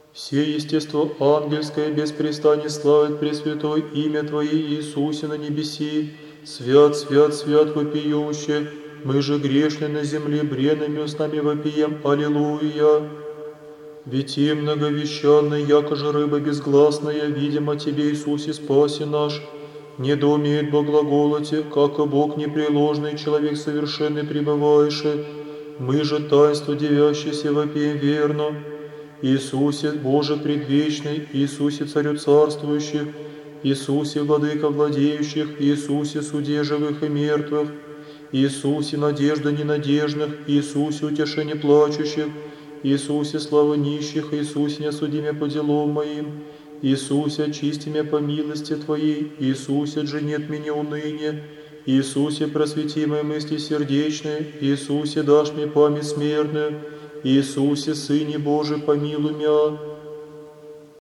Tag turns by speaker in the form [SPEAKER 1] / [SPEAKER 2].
[SPEAKER 1] Все естество ангельское беспрестанно славит Пресвятое имя Твое, Иисусе, на небеси. Свят, свят, свят вопиюще, мы же грешны на земле, бренными устами вопием, аллилуйя. Ведь и многовещанный, яко же рыба безгласная, видимо Тебе, Иисусе, спаси наш, не доумеет Бог глаголоте, как Бог непреложный, человек совершенный пребываешь. Мы же таинство девящееся вопием верно. Иисусе, Боже предвечный, Иисусе, Царю царствующих, Иисусе, Владыка владеющих, Иисусе, Суде живых и мертвых, Иисусе, надежда ненадежных, Иисусе, утешение плачущих, Иисусе, слава нищих, Иисусе, неосудиме по делам моим, Иисусе, очисти меня по милости Твоей, Иисусе, же нет меня уныния, Иисусе, просвети мои мысли сердечные, Иисусе, дашь мне память смертную, Иисусе, Сыне Божий, помилуй меня.